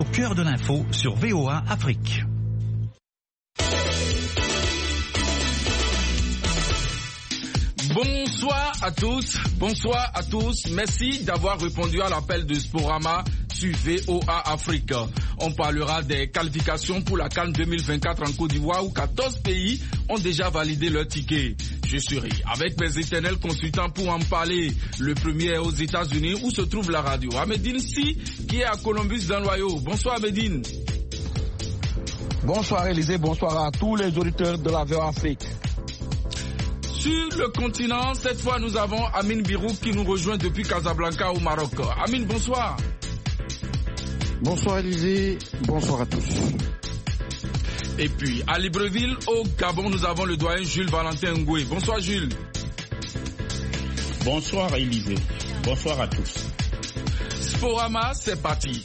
Au cœur de l'info sur VOA Afrique. Bonsoir à tous. Merci d'avoir répondu à l'appel de Sporama sur VOA Afrique. On parlera des qualifications pour la CAN 2024 en Côte d'Ivoire où 14 pays ont déjà validé leur ticket. Je serai avec mes éternels consultants pour en parler. Le premier est aux États-Unis où se trouve la radio. Ahmedine Si, qui est à Columbus dans l'Ohio. Bonsoir Ahmedine. Bonsoir Élisée, bonsoir à tous les auditeurs de la VOA Afrique. Sur le continent, cette fois nous avons Amine Birouk qui nous rejoint depuis Casablanca au Maroc. Amine, bonsoir. Bonsoir Élisée, bonsoir à tous. Et puis à Libreville, au Gabon, nous avons le doyen Jules Valentin Ngoué. Bonsoir Jules. Bonsoir Élisée, bonsoir à tous. Sporama, c'est parti.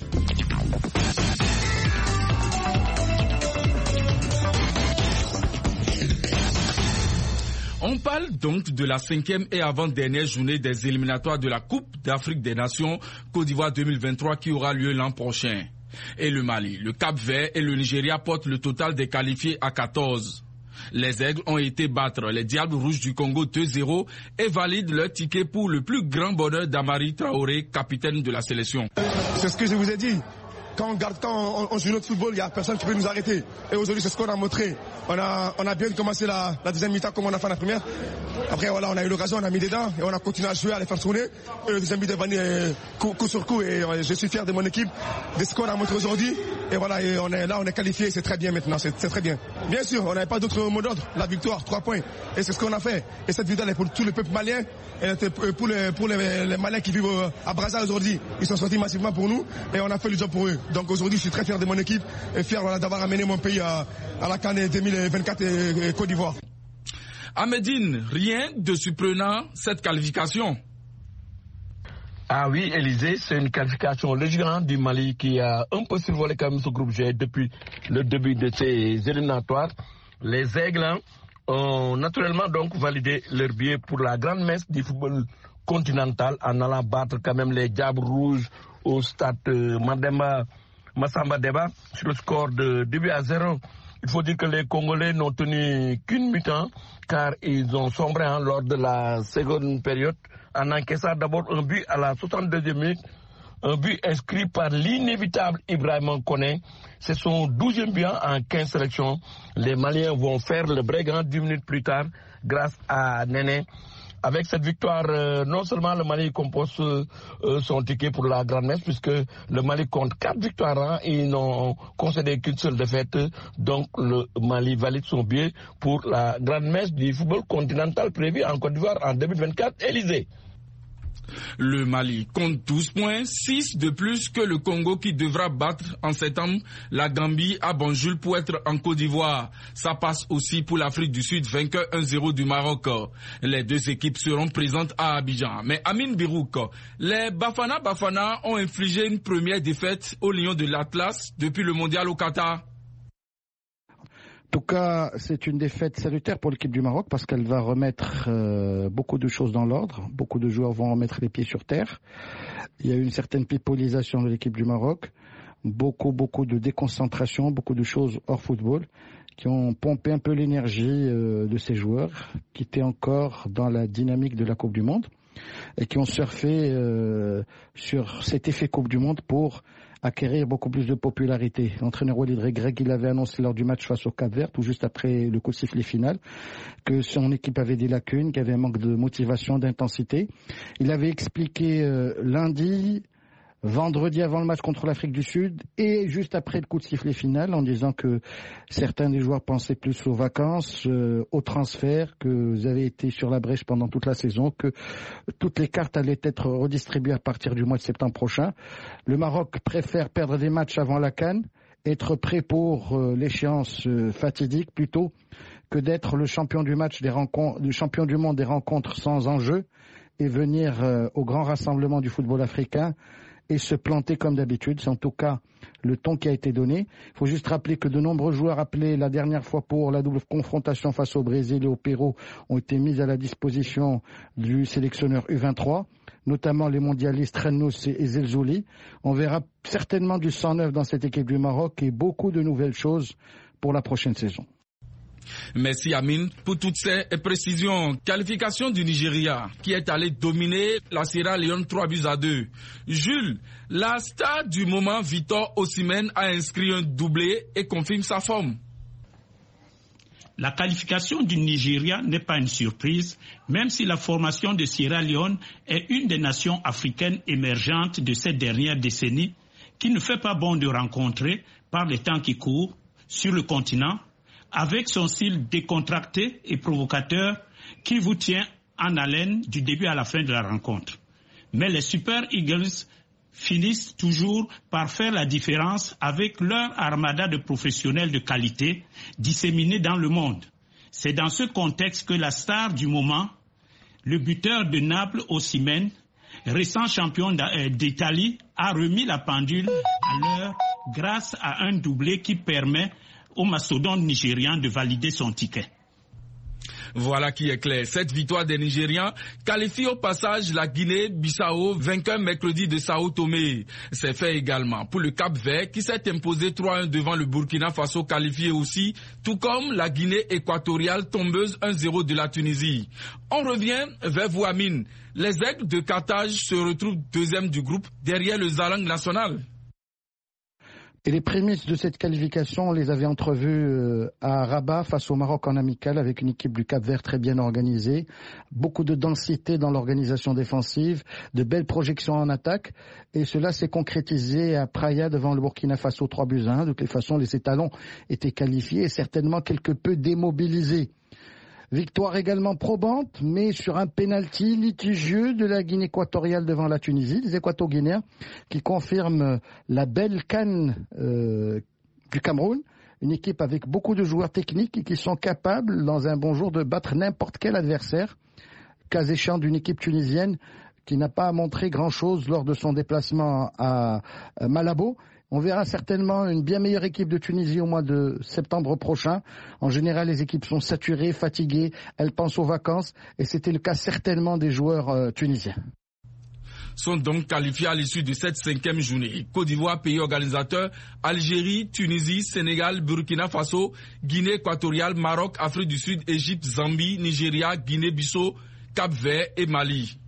On parle donc de la 5e et avant-dernière journée des éliminatoires de la Coupe d'Afrique des Nations Côte d'Ivoire 2023 qui aura lieu l'an prochain. Et le Mali, le Cap-Vert et le Nigeria portent le total des qualifiés à 14. Les Aigles ont été battre les Diables Rouges du Congo 2-0 et valident leur ticket pour le plus grand bonheur d'Amari Traoré, capitaine de la sélection. C'est ce que je vous ai dit. Quand on joue notre football, il n'y a personne qui peut nous arrêter. Et aujourd'hui, c'est ce qu'on a montré. On a bien commencé la deuxième mi-temps comme on a fait la première. Après, voilà, on a eu l'occasion, on a mis des dents et on a continué à jouer, à les faire tourner. Et le deuxième mi-temps est venu coup sur coup. Et je suis fier de mon équipe, de ce qu'on a montré aujourd'hui. Et voilà, et on est qualifié, c'est très bien maintenant, c'est très bien. Bien sûr, on n'avait pas d'autre mot d'ordre. La victoire, 3 points. Et c'est ce qu'on a fait. Et cette victoire est pour tout le peuple malien. Elle était pour les Maliens qui vivent à Brazza aujourd'hui. Ils sont sortis massivement pour nous et on a fait le job pour eux. Donc aujourd'hui, je suis très fier de mon équipe et fier d'avoir amené mon pays à la CAN 2024 et Côte d'Ivoire. Ahmedine, rien de surprenant cette qualification. Ah oui, Élisée, c'est une qualification légère du Mali qui a un peu survolé quand même ce groupe G depuis le début de ces éliminatoires. Les Aigles ont naturellement donc validé leur billet pour la grande messe du football continental en allant battre quand même les Diables Rouges au stade Massamba Deba sur le score de 2-0. Il faut dire que les Congolais n'ont tenu qu'une mi-temps car ils ont sombré lors de la seconde période en encaissant d'abord un but à la 62e minute, un but inscrit par l'inévitable Ibrahima Koné. C'est son 12e but en 15 sélections. Les Maliens vont faire le break 10 minutes plus tard grâce à Néné. Avec cette victoire, non seulement le Mali compose son ticket pour la grande messe, puisque le Mali compte 4 victoires, ils n'ont concédé qu'une seule défaite, donc le Mali valide son billet pour la grande messe du football continental prévue en Côte d'Ivoire en 2024. Élysée. Le Mali compte 12 points, 6 de plus que le Congo qui devra battre en septembre la Gambie à Banjul pour être en Côte d'Ivoire. Ça passe aussi pour l'Afrique du Sud, vainqueur 1-0 du Maroc. Les deux équipes seront présentes à Abidjan. Mais Amine Birouk, les Bafana ont infligé une première défaite aux Lions de l'Atlas depuis le mondial au Qatar. En tout cas, c'est une défaite salutaire pour l'équipe du Maroc parce qu'elle va remettre beaucoup de choses dans l'ordre. Beaucoup de joueurs vont remettre les pieds sur terre. Il y a eu une certaine pipolisation de l'équipe du Maroc. Beaucoup de déconcentration, beaucoup de choses hors football qui ont pompé un peu l'énergie de ces joueurs qui étaient encore dans la dynamique de la Coupe du Monde et qui ont surfé sur cet effet Coupe du Monde pour acquérir beaucoup plus de popularité. L'entraîneur Walid Regragui, il avait annoncé lors du match face au Cap-Vert, tout juste après le coup de sifflet final, que son équipe avait des lacunes, qu'il y avait un manque de motivation, d'intensité. Il avait expliqué lundi, vendredi avant le match contre l'Afrique du Sud et juste après le coup de sifflet final en disant que certains des joueurs pensaient plus aux vacances, aux transferts, que vous avez été sur la brèche pendant toute la saison, que toutes les cartes allaient être redistribuées à partir du mois de septembre prochain. Le Maroc préfère perdre des matchs avant la CAN, être prêt pour l'échéance fatidique plutôt que d'être le champion du match des rencontres, le champion du monde des rencontres sans enjeu et venir au grand rassemblement du football africain et se planter comme d'habitude. C'est en tout cas le ton qui a été donné. Il faut juste rappeler que de nombreux joueurs appelés la dernière fois pour la double confrontation face au Brésil et au Pérou ont été mis à la disposition du sélectionneur U23. notamment les mondialistes Rennous et Zelzouli. On verra certainement du sang neuf dans cette équipe du Maroc et beaucoup de nouvelles choses pour la prochaine saison. Merci Amine pour toutes ces précisions. Qualification du Nigeria qui est allé dominer la Sierra Leone 3-2. Jules, la star du moment Victor Osimhen a inscrit un doublé et confirme sa forme. La qualification du Nigeria n'est pas une surprise, même si la formation de Sierra Leone est une des nations africaines émergentes de cette dernière décennie, qui ne fait pas bon de rencontrer par les temps qui courent sur le continent, avec son style décontracté et provocateur qui vous tient en haleine du début à la fin de la rencontre. Mais les Super Eagles finissent toujours par faire la différence avec leur armada de professionnels de qualité disséminés dans le monde. C'est dans ce contexte que la star du moment, le buteur de Naples Osimhen, récent champion d'Italie, a remis la pendule à l'heure grâce à un doublé qui permet au mastodonte nigérian de valider son ticket. Voilà qui est clair. Cette victoire des Nigérians qualifie au passage la Guinée-Bissau, vainqueur mercredi de Sao Tomé. C'est fait également pour le Cap-Vert qui s'est imposé 3-1 devant le Burkina Faso, qualifié aussi, tout comme la Guinée équatoriale tombeuse 1-0 de la Tunisie. On revient vers vous, Amine. Les Aigles de Carthage se retrouvent deuxième du groupe derrière le Zarang national. Et les prémices de cette qualification, on les avait entrevues à Rabat face au Maroc en amical avec une équipe du Cap-Vert très bien organisée, beaucoup de densité dans l'organisation défensive, de belles projections en attaque et cela s'est concrétisé à Praia devant le Burkina Faso 3-1. De toutes les façons, les étalons étaient qualifiés et certainement quelque peu démobilisés. Victoire également probante, mais sur un pénalty litigieux de la Guinée équatoriale devant la Tunisie, des Équato-Guinéens qui confirment la belle CAN du Cameroun, une équipe avec beaucoup de joueurs techniques et qui sont capables, dans un bon jour, de battre n'importe quel adversaire, cas échéant d'une équipe tunisienne qui n'a pas montré grand-chose lors de son déplacement à Malabo. On verra certainement une bien meilleure équipe de Tunisie au mois de septembre prochain. En général, les équipes sont saturées, fatiguées, elles pensent aux vacances et c'était le cas certainement des joueurs tunisiens. Sont donc qualifiés à l'issue de cette 5e journée. Côte d'Ivoire, pays organisateur, Algérie, Tunisie, Sénégal, Burkina Faso, Guinée équatoriale, Maroc, Afrique du Sud, Égypte, Zambie, Nigeria, Guinée-Bissau, Cap-Vert et Mali.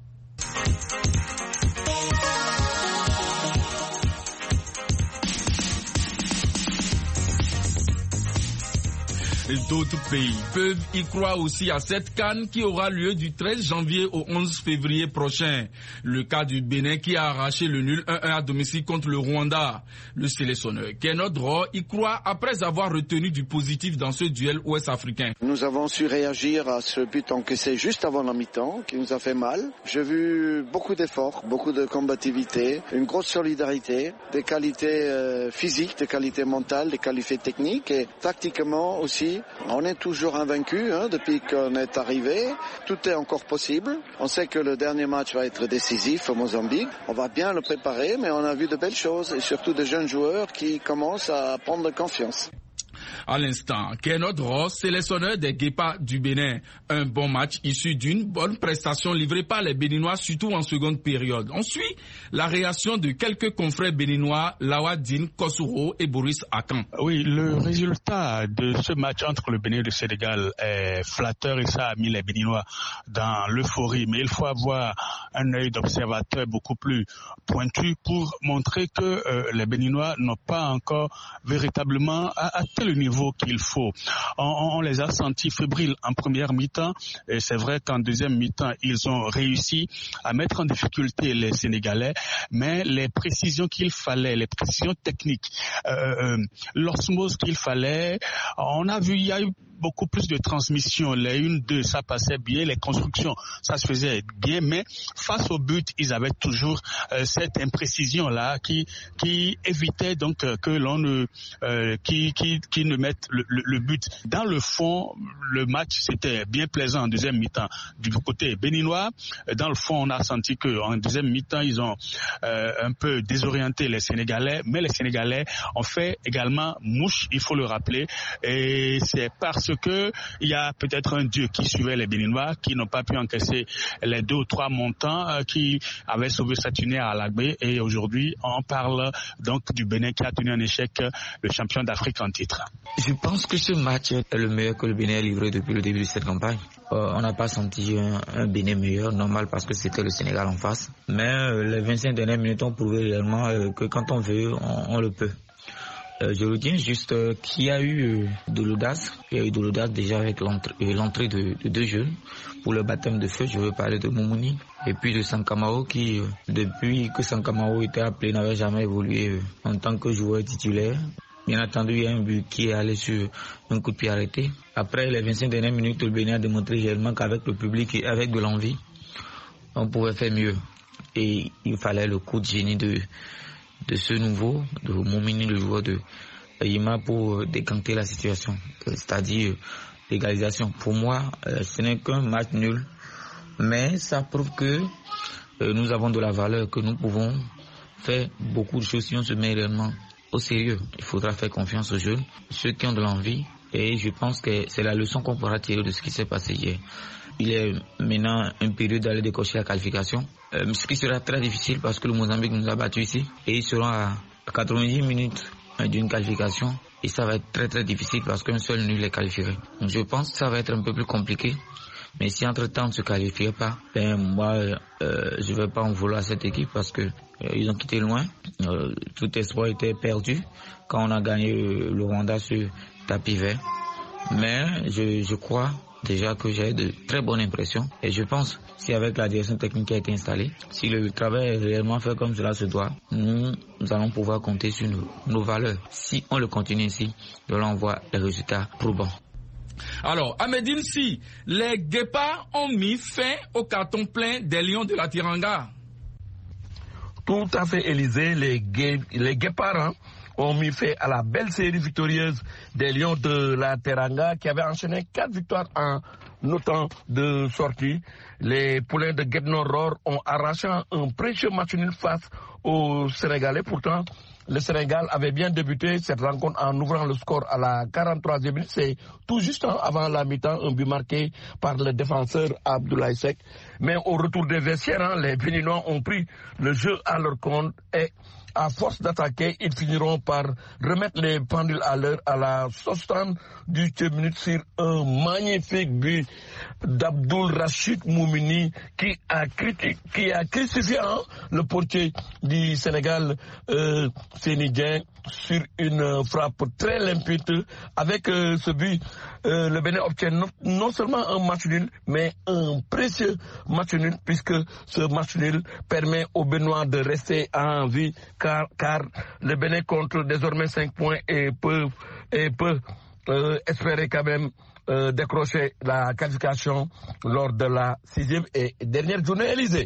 D'autres pays peuvent y croire aussi à cette CAN qui aura lieu du 13 janvier au 11 février prochain. Le cas du Bénin qui a arraché le nul 1-1 à domicile contre le Rwanda. Le sélectionneur Kenneth Rowe y croit après avoir retenu du positif dans ce duel ouest-africain. Nous avons su réagir à ce but encaissé juste avant la mi-temps qui nous a fait mal. J'ai vu beaucoup d'efforts, beaucoup de combativité, une grosse solidarité, des qualités physiques, des qualités mentales, des qualités techniques et tactiquement aussi. On est toujours invaincu depuis qu'on est arrivé. Tout est encore possible. On sait que le dernier match va être décisif au Mozambique. On va bien le préparer, mais on a vu de belles choses et surtout de jeunes joueurs qui commencent à prendre confiance. À l'instant, Kenneth Rowe, sélectionneur des Guépards du Bénin. Un bon match issu d'une bonne prestation livrée par les Béninois, surtout en seconde période. On suit la réaction de quelques confrères béninois, Lawadine Kossouro et Boris Akan. Oui, le résultat de ce match entre le Bénin et le Sénégal est flatteur et ça a mis les Béninois dans l'euphorie. Mais il faut avoir un œil d'observateur beaucoup plus pointu pour montrer que les Béninois n'ont pas encore véritablement atteint le niveau qu'il faut. On les a sentis fébriles en première mi-temps et c'est vrai qu'en deuxième mi-temps, ils ont réussi à mettre en difficulté les Sénégalais, mais les précisions qu'il fallait, les précisions techniques, l'osmose qu'il fallait, on a vu, il y a eu beaucoup plus de transmissions, les 1-2, ça passait bien, les constructions, ça se faisait bien, mais face au but, ils avaient toujours cette imprécision-là qui évitait donc que l'on ne qui ne mette le but. Dans le fond, le match c'était bien plaisant en deuxième mi-temps. Du côté béninois, dans le fond, on a senti que en deuxième mi-temps, ils ont un peu désorienté les Sénégalais, mais les Sénégalais ont fait également mouche, il faut le rappeler, et c'est parce parce que il y a peut-être un dieu qui suivait les Béninois, qui n'ont pas pu encaisser les 2 ou 3 montants qui avaient sauvé Saturnaire à l'Agbé, et aujourd'hui on parle donc du Bénin qui a tenu un échec le champion d'Afrique en titre. Je pense que ce match est le meilleur que le Bénin a livré depuis le début de cette campagne. On n'a pas senti un Bénin meilleur, normal, parce que c'était le Sénégal en face. Mais les 25 dernières minutes ont prouvé réellement que quand on veut, on le peut. Je retiens juste qu'il y a eu de l'audace. Il y a eu de l'audace déjà avec l'entrée de 2 jeunes. Pour le baptême de feu, je veux parler de Moumouni et puis de Sankamao qui, depuis que Sankamao était appelé, n'avait jamais évolué en tant que joueur titulaire. Bien entendu, il y a un but qui est allé sur un coup de pied arrêté. Après les 25 dernières minutes, le Bénin a démontré réellement qu'avec le public et avec de l'envie, on pouvait faire mieux. Et il fallait le coup de génie de ce nouveau, de Moumini, le joueur de Yima, pour décanter la situation, c'est-à-dire l'égalisation. Pour moi, ce n'est qu'un match nul, mais ça prouve que nous avons de la valeur, que nous pouvons faire beaucoup de choses si on se met réellement au sérieux. Il faudra faire confiance aux jeunes, ceux qui ont de l'envie, et je pense que c'est la leçon qu'on pourra tirer de ce qui s'est passé hier. Il est maintenant une période d'aller décocher la qualification, ce qui sera très difficile parce que le Mozambique nous a battus ici et ils seront à 90 minutes d'une qualification et ça va être très très difficile parce qu'un seul nul les qualifierait. Donc je pense que ça va être un peu plus compliqué, mais si entre-temps on ne se qualifie pas, moi je ne vais pas en vouloir à cette équipe parce que ils ont quitté loin, tout espoir était perdu quand on a gagné le Rwanda sur tapis vert, mais je crois déjà que j'ai de très bonnes impressions et je pense si avec la direction technique qui a été installée, si le travail est réellement fait comme cela se doit, nous allons pouvoir compter sur nos valeurs. Si on le continue ici, on voit les résultats probants. Alors, à Médine, si les Guépards ont mis fin au carton plein des Lions de la Teranga. Tout à fait, Élysée, les Guépards ont mis fin à la belle série victorieuse des Lions de la Teranga qui avaient enchaîné 4 victoires en autant de sorties. Les poulains de Guet-Nord ont arraché un précieux match nul face aux Sénégalais. Pourtant, le Sénégal avait bien débuté cette rencontre en ouvrant le score à la 43e minute. C'est tout juste avant la mi-temps, un but marqué par le défenseur Abdoulaye Seck. Mais au retour des vestiaires, les Béninois ont pris le jeu à leur compte et à force d'attaquer, ils finiront par remettre les pendules à l'heure à la 78e minute sur un magnifique but d'Abdoul Rachid Moumini qui a crucifié le portier du Sénégal, Sénidien, sur une frappe très limpide. Avec ce but, le Bénin obtient non seulement un match nul, mais un précieux match nul, puisque ce match nul permet aux Béninois de rester en vie, car le Bénin compte désormais 5 points et peut espérer quand même décrocher la qualification lors de la 6e et dernière journée, Élysée.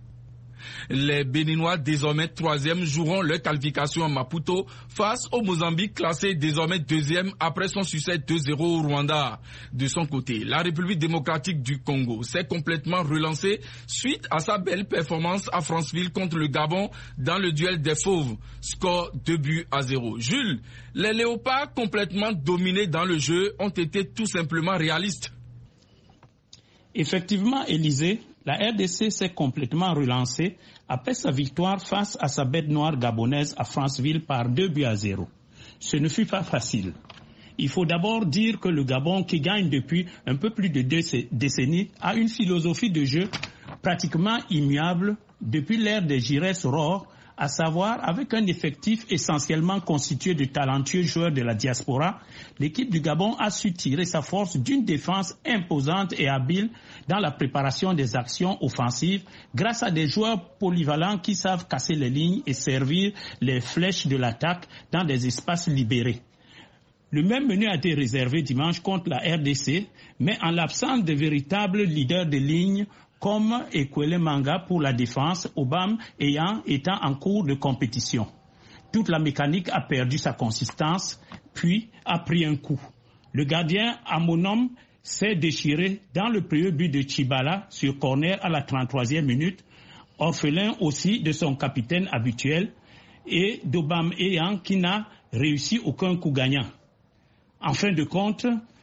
Les Béninois, désormais 3e, joueront leur qualification à Maputo face au Mozambique, classé désormais 2e après son succès 2-0 au Rwanda. De son côté, la République démocratique du Congo s'est complètement relancée suite à sa belle performance à Franceville contre le Gabon dans le duel des Fauves. Score 2-0. Jules, les Léopards complètement dominés dans le jeu ont été tout simplement réalistes. Effectivement, Élysée, la RDC s'est complètement relancée après sa victoire face à sa bête noire gabonaise à Franceville par 2-0. Ce ne fut pas facile. Il faut d'abord dire que le Gabon, qui gagne depuis un peu plus de 2 décennies, a une philosophie de jeu pratiquement immuable depuis l'ère des Giresse Rohr, à savoir avec un effectif essentiellement constitué de talentueux joueurs de la diaspora. L'équipe du Gabon a su tirer sa force d'une défense imposante et habile dans la préparation des actions offensives grâce à des joueurs polyvalents qui savent casser les lignes et servir les flèches de l'attaque dans des espaces libérés. Le même menu a été réservé dimanche contre la RDC, mais en l'absence de véritables leaders de ligne comme Ekwele Manga pour la défense, Obam étant en cours de compétition. Toute la mécanique a perdu sa consistance, puis a pris un coup. Le gardien Amonom s'est déchiré dans le premier but de Chibala sur corner à la 33e minute, orphelin aussi de son capitaine habituel, et d'Obam qui n'a réussi aucun coup gagnant. En fin de compte,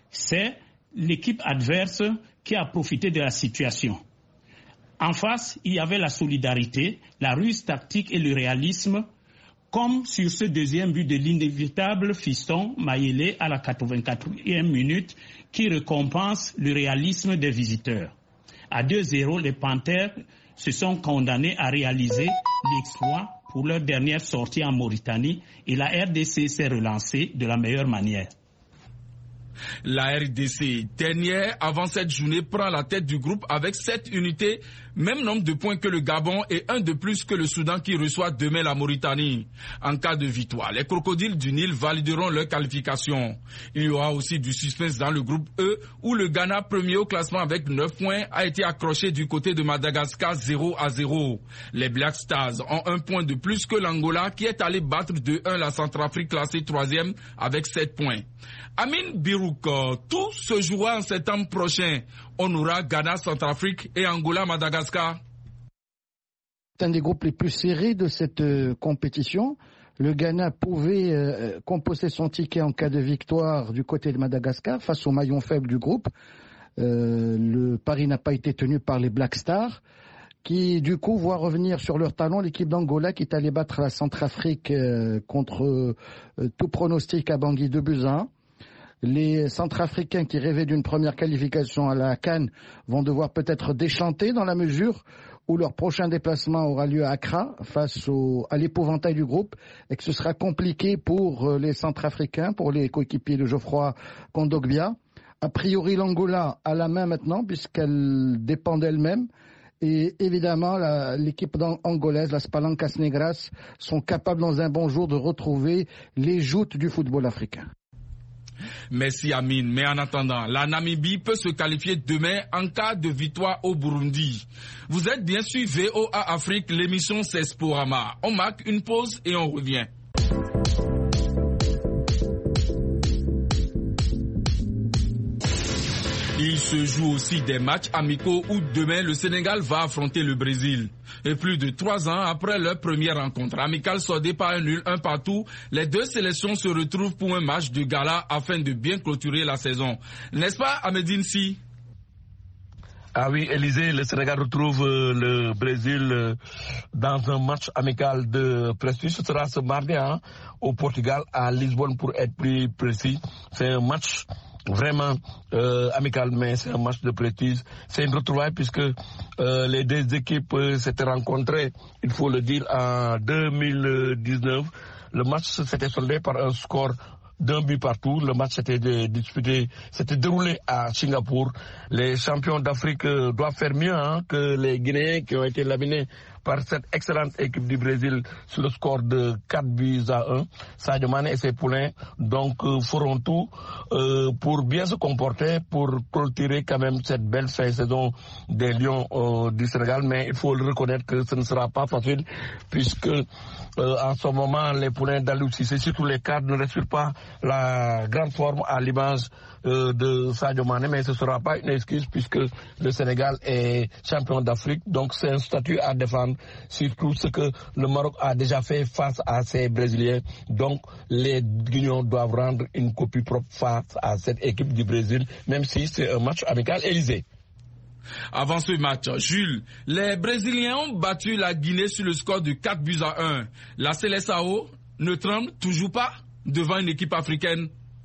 C'est l'équipe adverse qui a profité de la situation. En face, il y avait la solidarité, la ruse tactique et le réalisme, comme sur ce deuxième but de l'inévitable fiston Mayele à la 84e minute qui récompense le réalisme des visiteurs. À 2-0, les Panthères se sont condamnés à réaliser l'exploit pour leur dernière sortie en Mauritanie et la RDC s'est relancée de la meilleure manière. La RDC, dernière avant cette journée, prend la tête du groupe avec 7 unités, même nombre de points que le Gabon et un de plus que le Soudan qui reçoit demain la Mauritanie. En cas de victoire, les crocodiles du Nil valideront leur qualification. Il y aura aussi du suspense dans le groupe E où le Ghana, premier au classement avec 9 points, a été accroché du côté de Madagascar 0-0. Les Black Stars ont un point de plus que l'Angola qui est allé battre 2-1 la Centrafrique classée 3e avec 7 points. Amin Birouk, tout se jouera en septembre prochain. On aura Ghana, Centrafrique et Angola, Madagascar. C'est un des groupes les plus serrés de cette compétition. Le Ghana pouvait composer son ticket en cas de victoire du côté de Madagascar face au maillon faible du groupe. Le pari n'a pas été tenu par les Black Stars, qui du coup voient revenir sur leur talon l'équipe d'Angola qui est allée battre la Centrafrique contre tout pronostic à Bangui 2-1. Les Centrafricains qui rêvaient d'une première qualification à la CAN vont devoir peut-être déchanter dans la mesure où leur prochain déplacement aura lieu à Accra face à l'épouvantail du groupe et que ce sera compliqué pour les Centrafricains, pour les coéquipiers de Geoffroy Kondogbia. A priori, l'Angola a la main maintenant puisqu'elle dépend d'elle-même. Et évidemment, l'équipe angolaise, las Palancas Negras, sont capables dans un bon jour de retrouver les joutes du football africain. Merci Amin, mais en attendant, la Namibie peut se qualifier demain en cas de victoire au Burundi. Vous êtes bien sûr VOA Afrique, l'émission c'est Sporama. On marque une pause et on revient. Il se joue aussi des matchs amicaux où demain le Sénégal va affronter le Brésil. Et plus de 3 ans après leur première rencontre amicale soldée par un nul, un partout, les deux sélections se retrouvent pour un match de gala afin de bien clôturer la saison. N'est-ce pas, Ahmedine Si? Ah oui, Élysée, le Sénégal retrouve le Brésil dans un match amical de prestige. Ce sera ce mardi au Portugal, à Lisbonne pour être plus précis. C'est un match vraiment amical, mais c'est un match de prestige. C'est une retrouvaille puisque les deux équipes s'étaient rencontrées, il faut le dire, en 2019. Le match s'était soldé par un score d'un but partout. Le match s'était déroulé à Singapour. Les champions d'Afrique doivent faire mieux que les Guinéens qui ont été laminés par cette excellente équipe du Brésil sur le score de 4-1. Sadio Mané et ses poulains donc feront tout pour bien se comporter, pour clôturer quand même cette belle fin de saison des Lions du Sénégal. Mais il faut le reconnaître que ce ne sera pas facile puisque en ce moment les poulains d'Aliou Cissé, surtout les cadres, ne respirent pas la grande forme à l'image de Sadio Mané, mais ce ne sera pas une excuse puisque le Sénégal est champion d'Afrique, donc c'est un statut à défendre, surtout ce que le Maroc a déjà fait face à ces Brésiliens. Donc les Guinéens doivent rendre une copie propre face à cette équipe du Brésil, même si c'est un match amical. Élysée. Avant ce match, Jules, les Brésiliens ont battu la Guinée sur le score de 4-1. La Seleção ne tremble toujours pas devant une équipe africaine.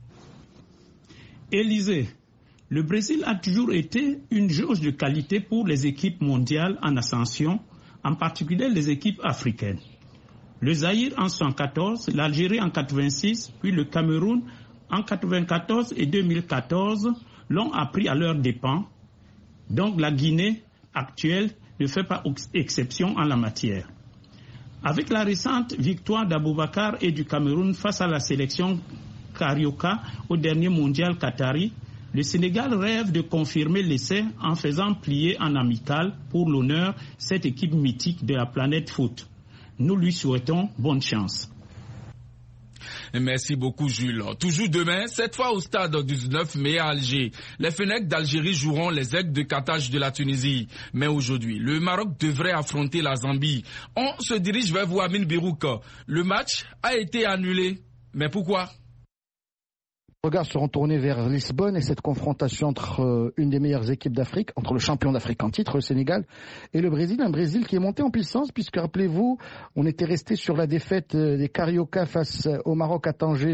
Élysée, le Brésil a toujours été une jauge de qualité pour les équipes mondiales en ascension, en particulier les équipes africaines. Le Zaïre en 1974, l'Algérie en 1986, puis le Cameroun en 1994 et 2014 l'ont appris à leurs dépens. Donc la Guinée actuelle ne fait pas exception en la matière. Avec la récente victoire d'Aboubacar et du Cameroun face à la sélection Carioca au dernier mondial qatari, le Sénégal rêve de confirmer l'essai en faisant plier en amical pour l'honneur cette équipe mythique de la planète foot. Nous lui souhaitons bonne chance. Merci beaucoup Jules. Toujours demain, cette fois au stade 19 mai à Alger. Les Fennecs d'Algérie joueront les Aigles de Carthage de la Tunisie. Mais aujourd'hui, le Maroc devrait affronter la Zambie. On se dirige vers vous, Amin Birouk. Le match a été annulé. Mais pourquoi ? Les regards seront tournés vers Lisbonne et cette confrontation entre une des meilleures équipes d'Afrique, entre le champion d'Afrique en titre, le Sénégal, et le Brésil. Un Brésil qui est monté en puissance puisque, rappelez-vous, on était resté sur la défaite des Carioca face au Maroc à Tanger